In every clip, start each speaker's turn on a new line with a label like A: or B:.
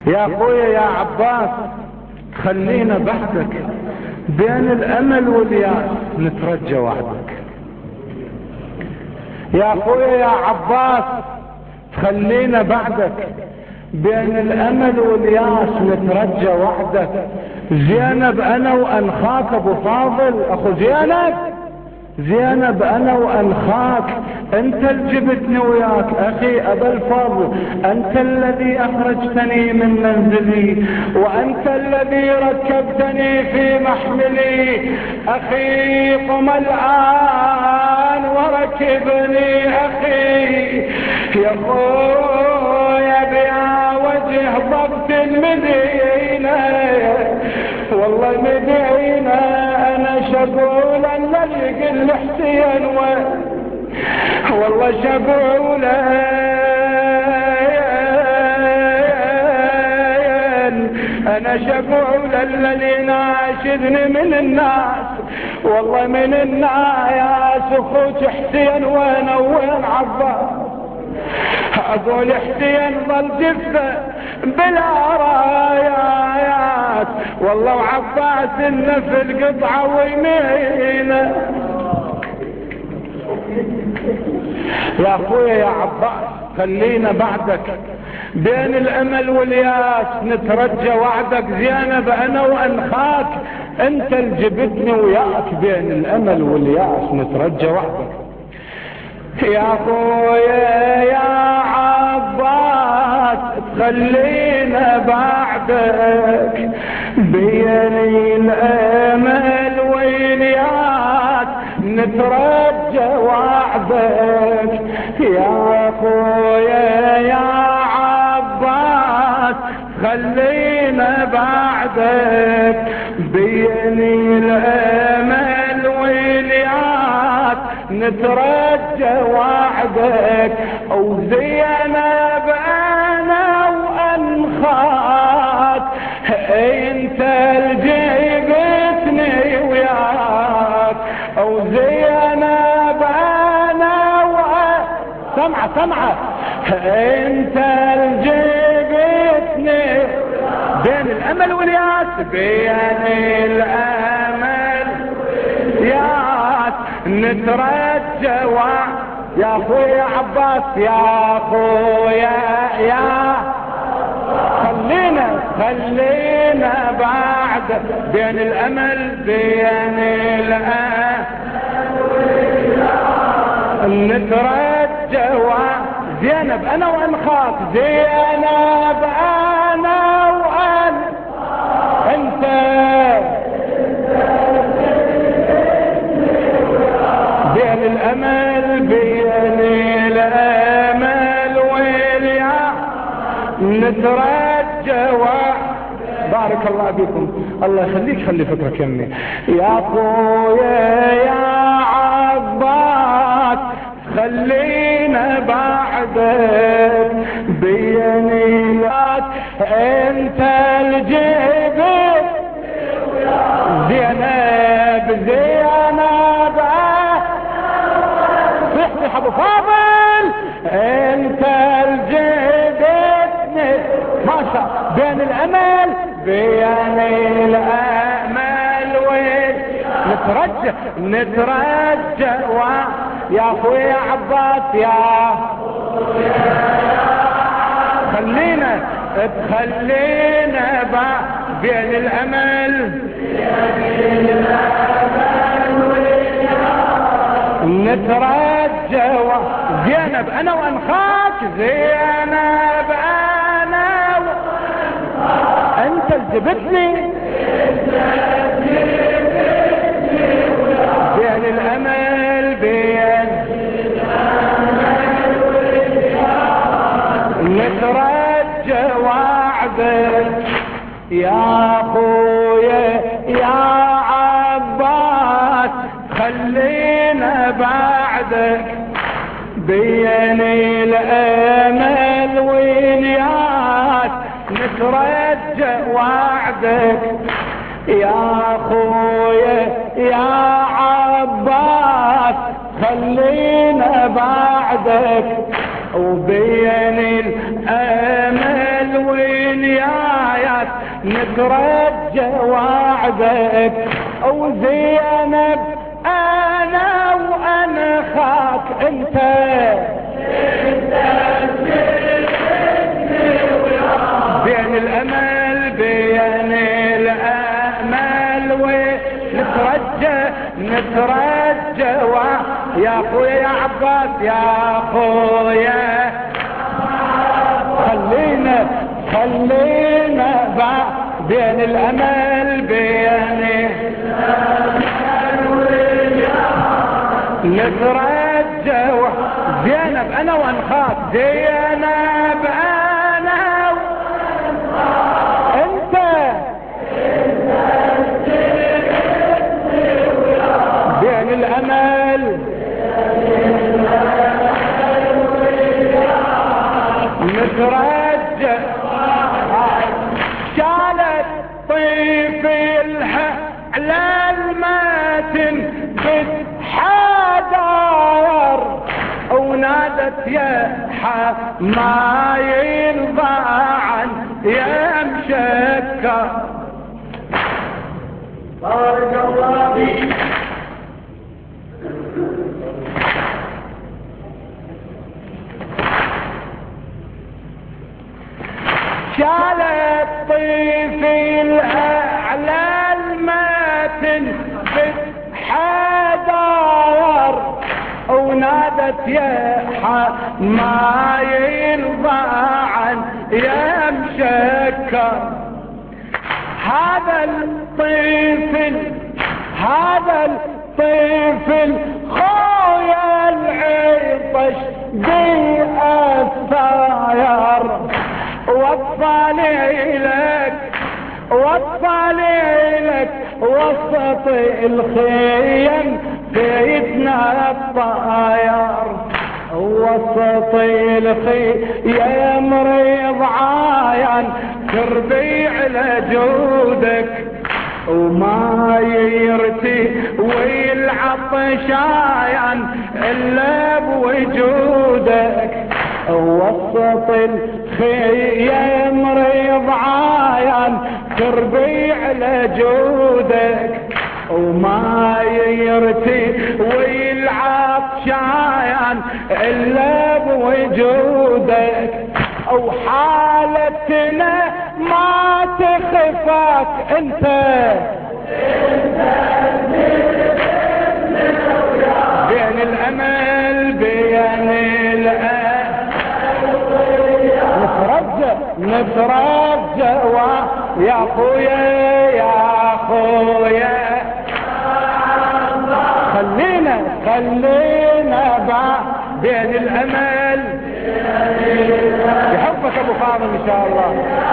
A: يا اخويا يا عباس خلينا بعدك بين الامل والياس نترجى وعدك. يا اخويا يا عباس خلينا بعدك بين الامل والياس نترجى وعدك. زينب انا وانخاك ابو فاضل، اخو زينب انا وانخاك، انت اللي جبتني وياك اخي ابا الفضل، انت الذي اخرجتني من منزلي وانت الذي ركبتني في محملي. اخي قم الان وركبني اخي. يا خويا بيا وجه ضبط المدينة، والله مدينة انا شغول اللي يقل حسين والله شغول انا شغول اللي ناشدني من الناس، والله من الناس اخوك حسين وين عباس. اقول حسين ظل جثة بلا رايات، والله وعباس النفل قطعة ويمينه. يا اخويا يا عباس خلينا بعدك بين الامل والياس نترجى وعدك. زينب انا وانخاك، انت اللي جبتني وياك بين الامل والياس نترجى وعدك. يا اخويا يا عباس خلينا بعدك بين الامل والياس نترجى وعدك. يا اخويا يا عباس خلينا بعدك بين الامل والياس نترجى وعدك. وزينب انا وانخاك، انت اللي جبتني وياك. وزينب انا سمعة انت اللي جبتني بين الامل والياس، بين الامل والياس نترجى يا اخويا عباس يا اخويا يا خلينا بعد بين الامل بين الامل نترجى زينب انا وانخاك، زينب انا انت بين الامل بين الامل والياس نترجى بارك الله بكم، الله يخليك خلي فكرك يمي. يا اخويا يا عباس خلينا بعدك بين الياس، انت اللي جبت زينب صحيح ابو فاضل، انت الجبتني ما شاء بين الامل بين الامل نترجى يا اخويا عباس يا خلينا بين الامل نترجى زينب انا وانخاك، زينب انا انت اللي جبتني بين الامل بين نترجى وعدك. يا اخويا يا عباس خلينا بعدك بين الامل والياس نترجى وعدك. يا اخويا يا عباس خلينا بعدك وبين الامل والياس وياك نترجى وعدك وزينب انا وانخاك انت بين الامل بين الامل ونترجى يا اخويا يا عباس يا اخويا خلينا بين الامل بين نترجى زينب انا وانخاك زينب انا انت بين الامل نترجى شالت طيفلها على المتن بتحاضر ونادت يا ما يرضى عن يا مشكر بارك الله فيك شالت طيفلها على المتن بتحاضر ونادت يا ما يرضى عن يا مشكر هذا الطفل خويا العطش بالثاير واطفالي لك وسط الخيم بيتنا الطاير وسط الخيم مريض عاين تربيع لجودك وما يرتي والعطشاين الا بوجودك وسط الخيم مريض عاين تربيع لجودك وما يرتي والعطشاين الا بوجودك او حالتنا ما تخفاك انت بين الامل بين نترجى يا خويا خلينا بين الامل يحبك ابو فاضل ان شاء الله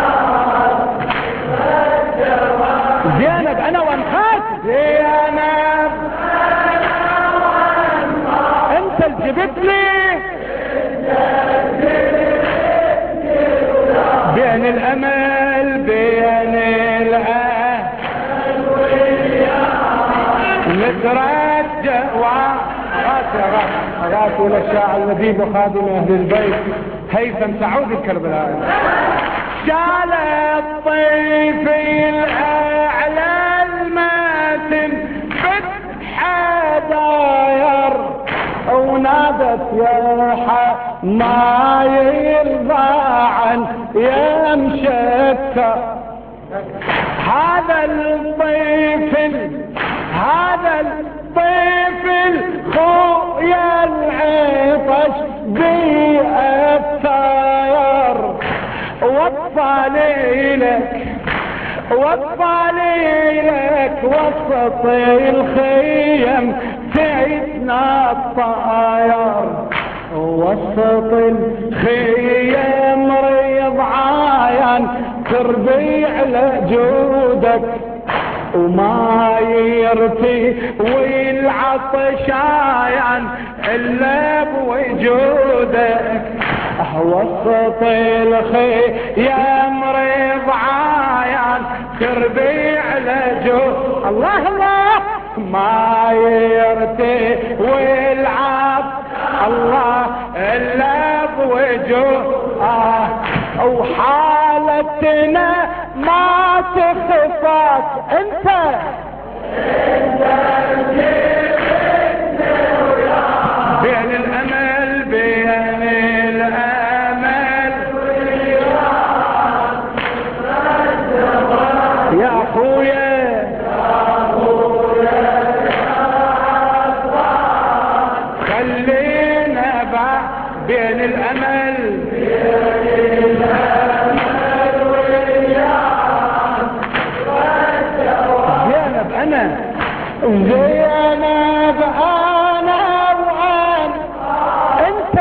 A: زينب انا وانخاك زينب انت اللي جبت لي بين الامل بين نترجى غاتوا للشاعر النبيب وخادم اهل البيت هيثم سعود الكربلائي شال الطيفي على المتن بتحاضر ونادت يا ما يرضى عن يا مشكر هذا الطفل خويا العطش بالثاير واطفالي لك وسط الخيم تعيدنا الطاير وسط الخيم مريض عاين تربيع لجودك وما يرتي والعطشاين الا بوجودك وسط الخيم مريض عاين تربيع لجودك الله ما يرتي الله الا بوجوه وحالتنا ودتنا ما تخفاك انت بين الامل بين الامل يا اخويا خلينا بين الامل زينب انا زينب انا وان انت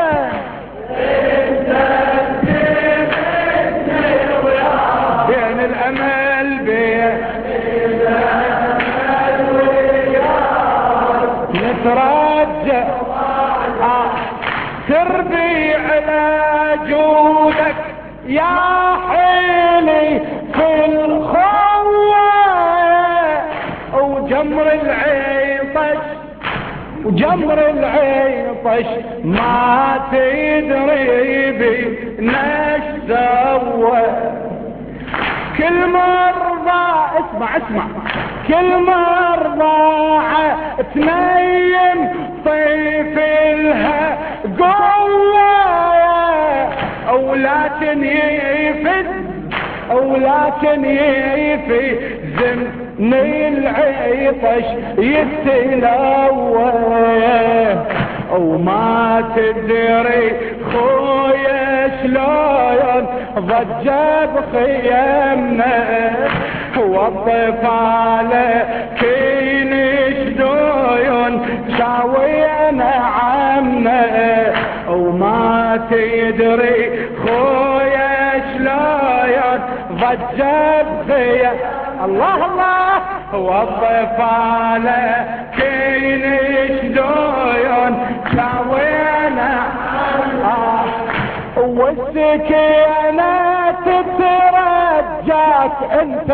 A: بين الامل بين نترجى تربي على جودك يا حيلي في الخوة وجمر العيطش وجمر العيطش ما تدري بنا سوى كل مرة اسمع كل مرة تنيم طيفلها قوة ولكن يفزني العطش يتلوى وما تدري خويا شلون ضجة بخيمنا والطفالة كينش ديون شاوينا عمنا وما تدري خويا شلون ضجة بخيمنا الله الله والطفالة كينش ديون شاوينا والسكينة تترجاك انت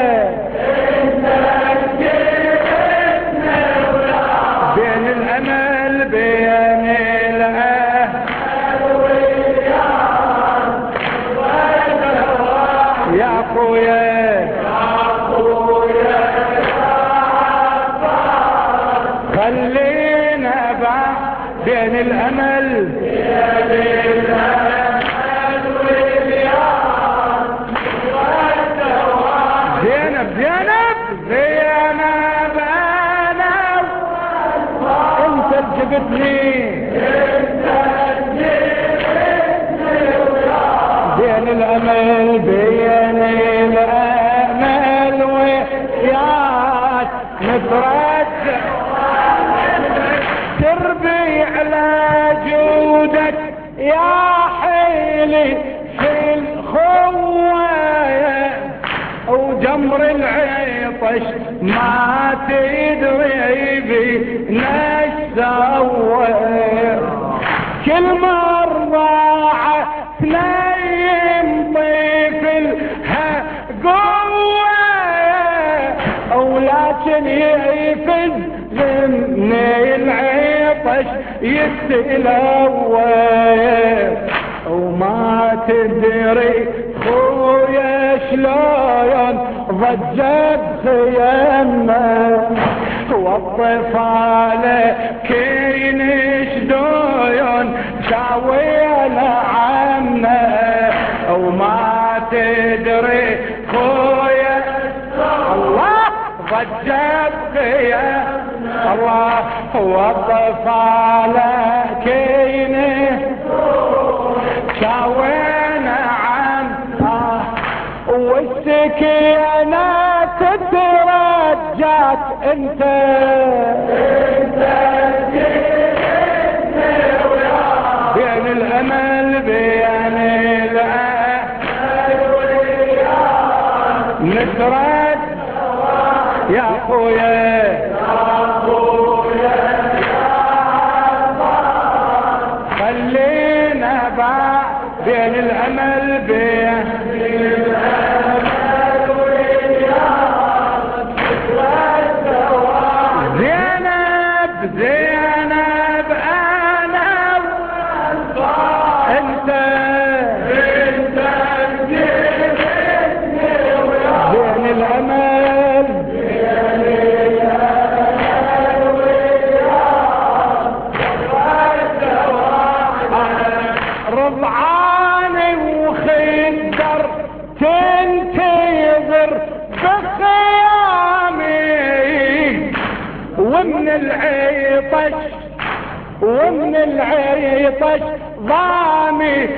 A: بين الامل بين الاهل يا اخويا خلينا بين الامل زينب انا انت جبتني بين الامل بين الامل وياك نترجى تربي على جودك يا حيلي في الخوة وجمر العطش ما تدري بنا سوى كل مرة تنيم طفلها قوة ولكن يفزني العطش يتلوى وما تدري خويا شلون ضجت خيمنا والطفالة كينش ديون شاوينا عنا وما تدري خويا الله ضجت خيمنا الله والطفالة كينش شاوينا عنا والسكينة تترجاك انت بين الامل بين الاهل نترد يا اخويا خلينا بين الامل بين زينب انا انت ومن العيطش ضامي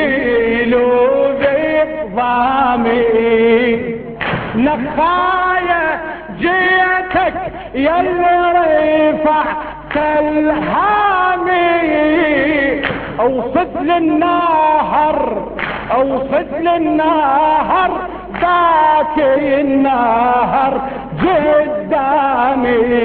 A: يلوذي ضامي نخايا جيتك يلي رفعت الهامي اوصد للنهر باكي النهر قدامي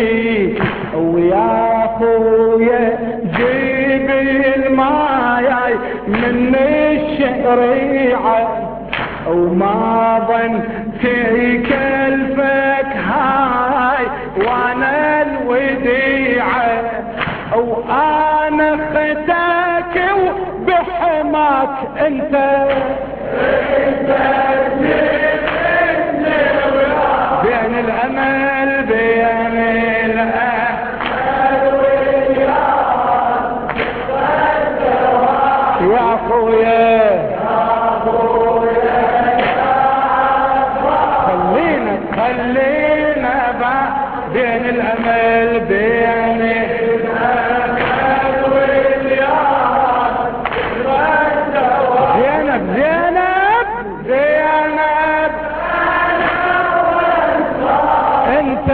A: ويا اخويا جيب الماي من الشريعه وما ظن في كلفك هاي وانا الوديعه وانا اختك وبحماك انت بين الامل يا اخويا خلينا بين الامل بين الامل والياس زينب انت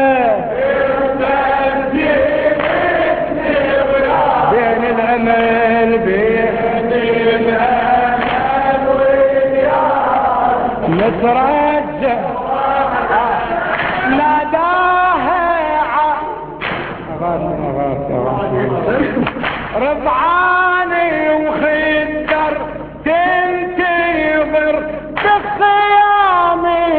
A: بين الامل نترجى ناداها رضعاني وخدر تنتظر بخيامي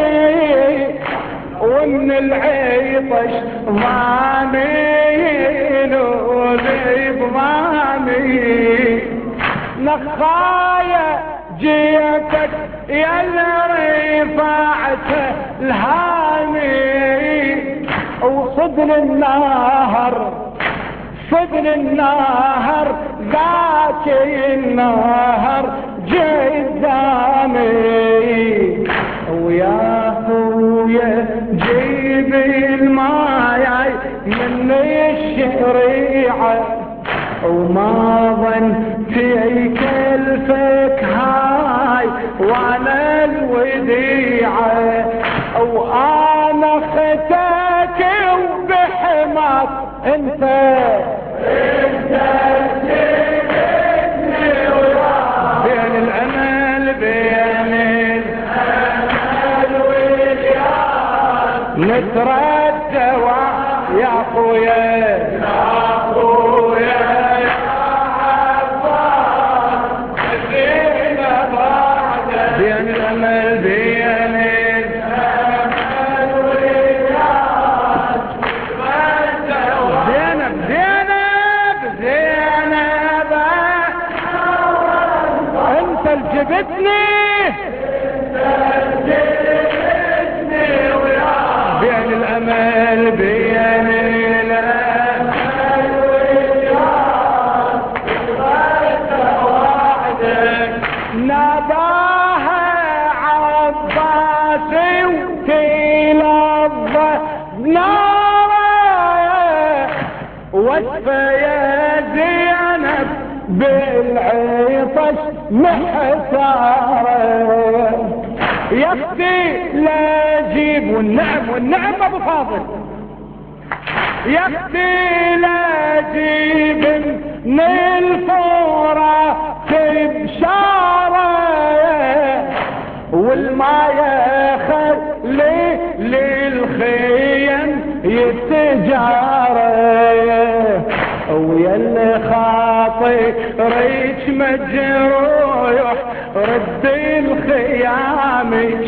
A: ومن العيطش ضامي لوذي بضامي نخايا جيتك يا اللي رفعت الهامي وصدر النهر ذاكي النهر قدامي ويا اخويا جيب الماي من الشريعه وما ظن في كلفك هاي وانا الوديعه وانا اختك وبحماك انت بين الامل والياس نتردى يا اخويا بين الامل زينب انت الجبتني بين الامل ناداها عباسي وتلظى ناره واسفه يا زينب بالعطش محتاره يا اختي لا جيب والنعم ابو فاضل يا اختي لا جيب من الفورة بشارة والماء خلي للخيم يتجارة ويا اللي خاطرك مجروح ردي الخيامك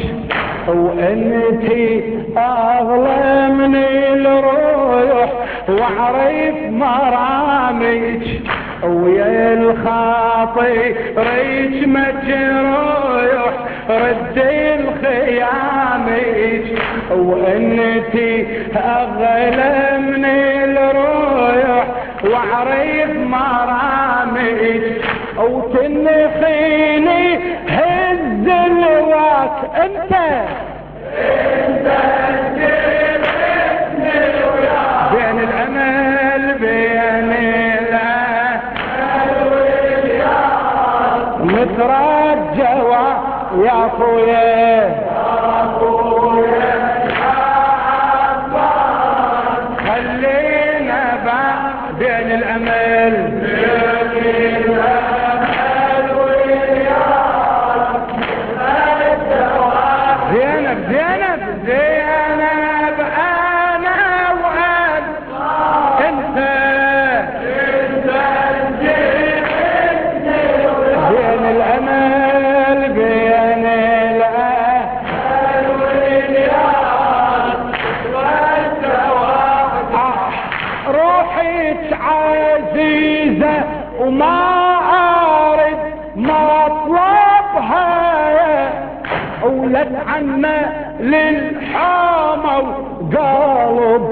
A: وانتي اغلى من الروح واعرف مرامك ويا الخاطرك مجروح ردي الخيامك وانتي اغلى من الروح واعرف مرامك وتنخيني هز الواك انت خلينا بين الامل زينب زينب زينب انا وانت انت بين الامل بين الامل روحي عزيزة وما ارد مطلبها ولد عنا للحامة وقلب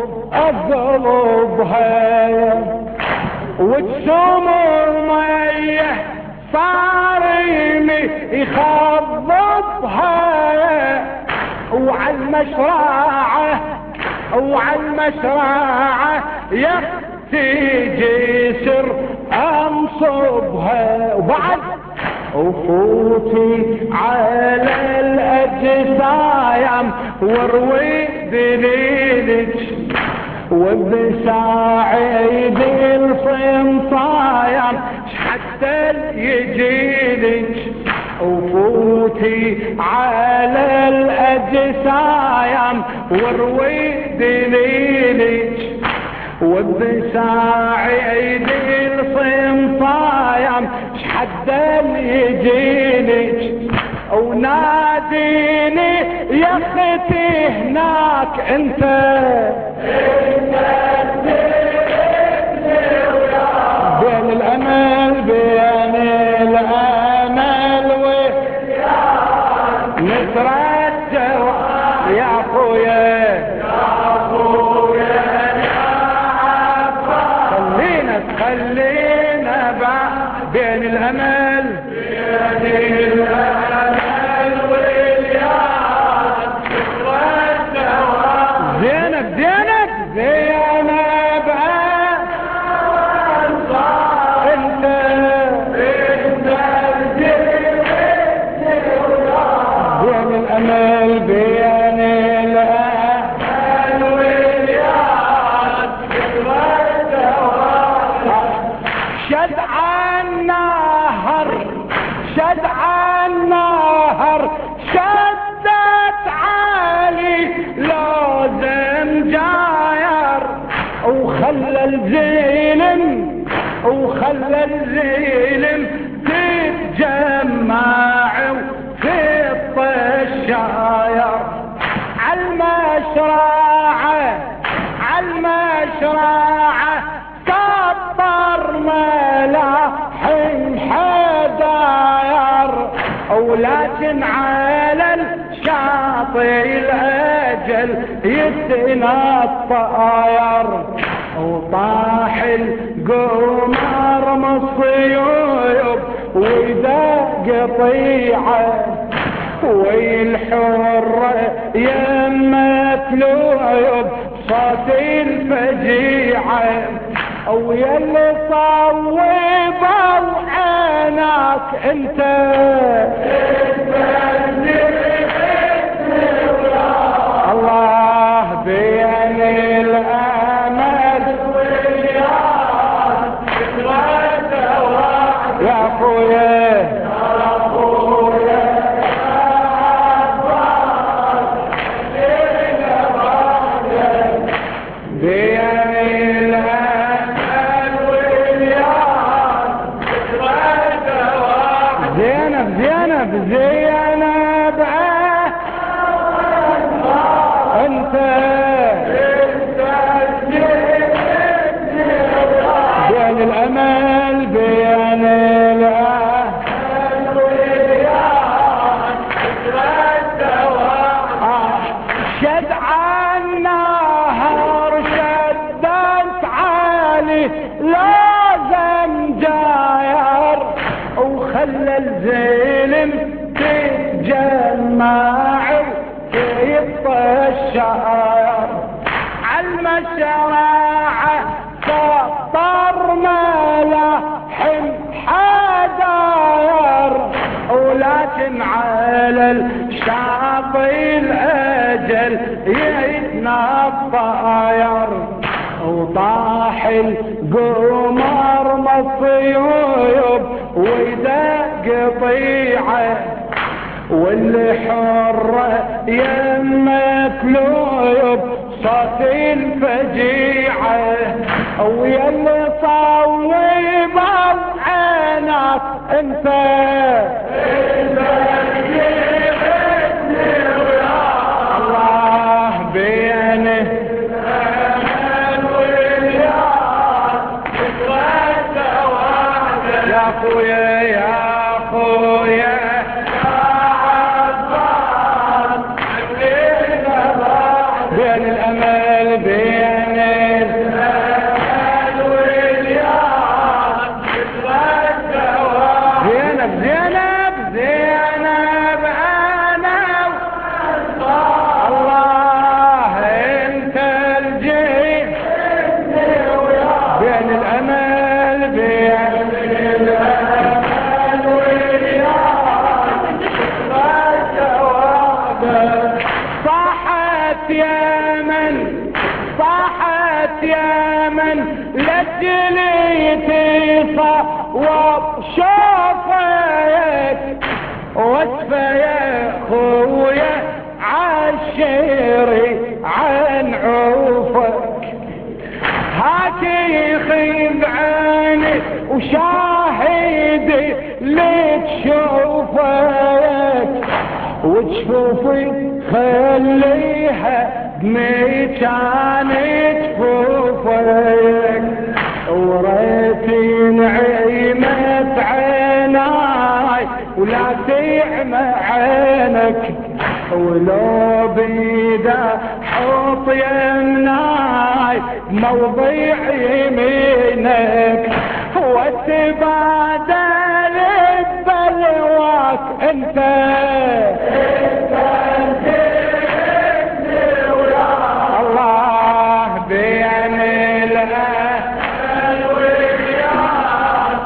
A: اقلبها وتسمر ميه صارمي يخضبها وعالمشرعة يا اختي جسر انصبها وبعد وفوتي على الاجسام واروي دليلك وبساعد الصمصايم حتى يجيلك وفوتي على الاجسام واروي دليلك وبساعد الصمصايم حتى يجيلك وناديني يا اختي هناك انت بين الامل نترجى يا اخويا خلينا بين الامل زينب زينب زينب انت بين الامل بين الامل شد عالنهر شدت عالي لازم جاير وخلى الزيلم تتجمع في الطشاير عالمشرعة كبر ملاحم حداير ولكن على الشاطئ الاجل يتنطاير وطاح القمر مصيوب واذا قطيعه والحرة يمت لعب صوت الفجيعة ويا اللي صوبوا عينك انت الله بين الامل يا اخويا زينب انت بين الامل بين شد عالنهر شدت عالي لازم جاير وخلى الزلم تتجمع في الطشاير عالمشرعة سطر ملاحم حداير ولكن على الشعب ناطي الأجل يدنا الطاير وطاح القمر مصيوب ويدق قطيعه والحرة يمك لوب صوت الفجيعة ويا اللي صوب عينك انت الله بينه يا اخويا يا اخويا بين الامل بين الامل والياس زينب زينب زينب انا الله انت الجيل بين الامل بين الامل والياس صاحت يا من صاحت يا من لجليتي صوب شوفك واسفة يا خويا عالشيري عن عوفك هاتي يخيب عيني وشاهدي لتشوفك وتشوفي خليها بميتان جفوفك وريتي نعيمة عيناي ولا تعمى عينك ولو بيدا حط يمناي موضيع يمينك وتبادل بلواك انت الله بين الأهل والياس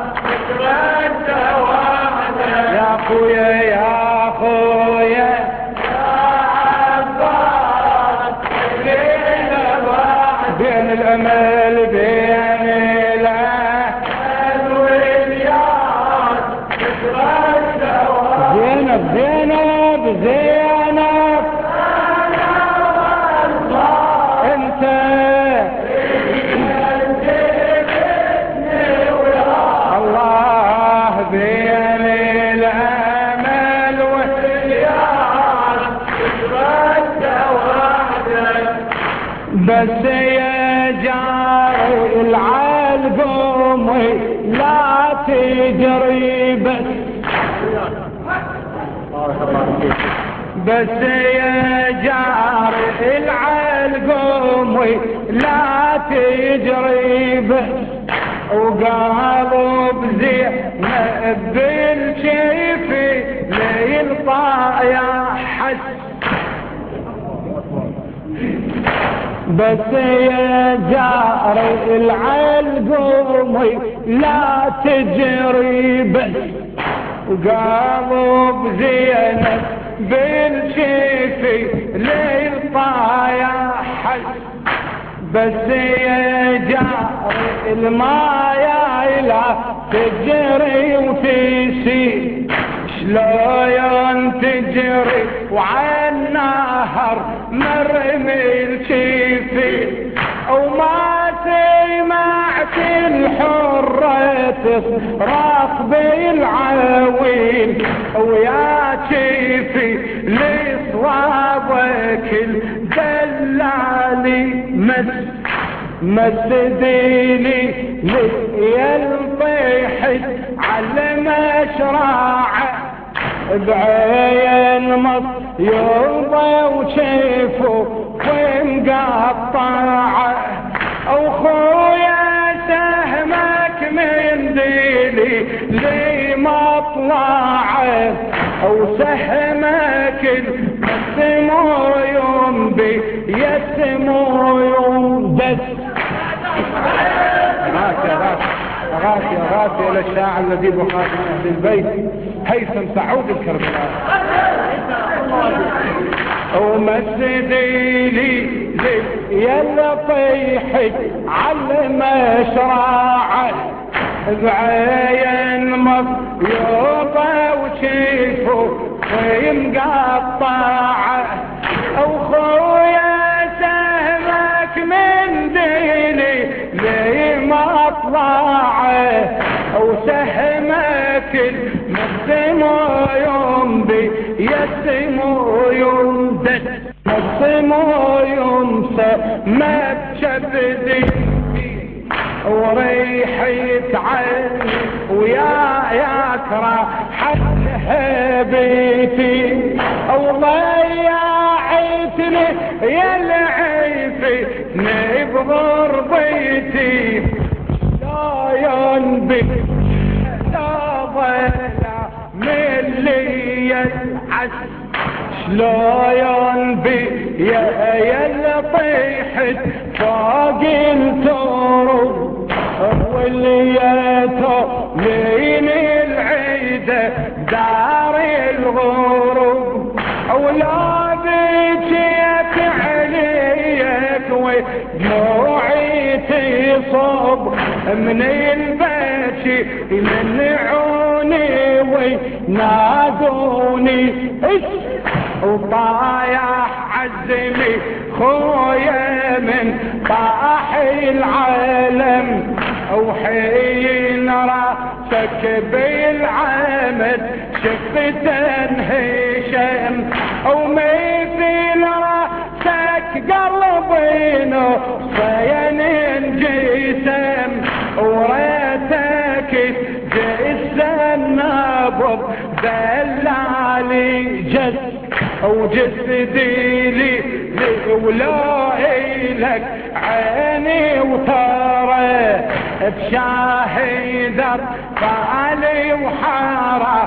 A: يا اخويا يا اخويا بين الامل بين الأهل والياس زينب زينب زينب انت الله بين الامل والياس بس يا جاري العالقومي لا تجري بس يا جاري العالقومي لا تجري بس وقالوا بزينب بالشيفي ليلقى حس بس يا جاري العالقومي لا تجري بس وقالوا بزينب بالشيفي ليلقى حس بس يا جاري المايا لا تجري وتسيل شلون تجري وعالنهر مرمي الشيفي وما سمعت الحرة تصرخ بالعويل ويا شيفي لصوابك الدلالي مسديني يلطيحت على مشراعه بعين مصيوبه وشيفه ومقطعه اخويا سهمك من ديلي لي مطلعه او سهمك السمو يوم بي يسمو يوم دس غاسي غاسي إلى الشاعر الذي بخاف من أهل البيت هيثم سعود الكربلاء ومسدي لي يا طيحك على مشراعه بعين مضيوطه وشيفه مقطعه اخويا سهمك من ديني لي مطلعه وسهمك المسمو يوم بي يسمو يمدد مسمو يمسى ما بشبدي وريحة عيني ويا يكره حتى بيتي وضيعتني يا العيفي بغربتي لا ينبي لا ضيع من لي العز لا ينبي يا طيحت فوق الترب واللي يتولين العيدة دار الغروب اولادك عليك ودموعي تصب من البكي يمنعوني وينادوني وطايح عزمي خويا من طاح العالم وحين راسك بالعمد شفت انهشم ومثل راسك قلبي نصين انجسم وريتك جسم نبض دلالي جس وجسدي لي ولا لك عيني وترى بشاهدر فعلي وحارة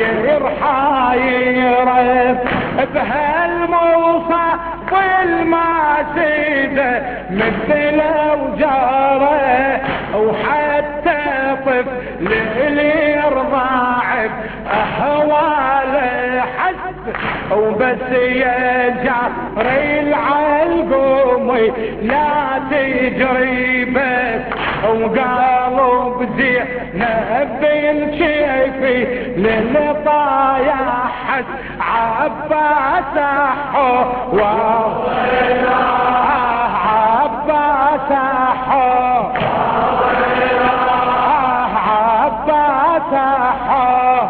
A: يرحايره بهالموصى والماسيدة مثل وجاره وحتى طفل اللي يرضع بأهواله حد وبس يا جاري العلقومي لا تجري بس وقالوا بزينب بالشيفي للطايحت عباس حو عباس حو عباس حو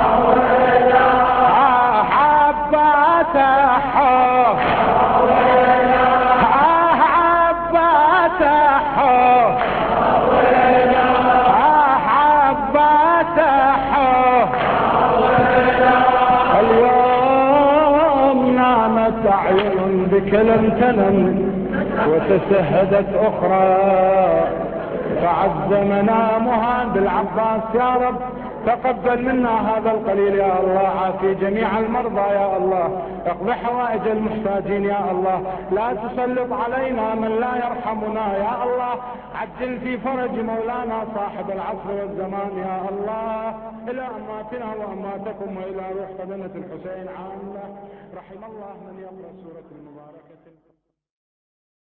A: اليوم نامت أعين بك لم تنم وتسهدت أخرى فعز منامها بالعباس يا رب تقبل منا هذا القليل يا الله عافي جميع المرضى يا الله اقضي حوائج المحتاجين يا الله لا تسلط علينا من لا يرحمنا يا الله عجل في فرج مولانا صاحب العصر والزمان يا الله إلى أماتنا وأماتكم وإلى روح فضيلة الحسين عامة رحم الله من يقرأ سورة المباركة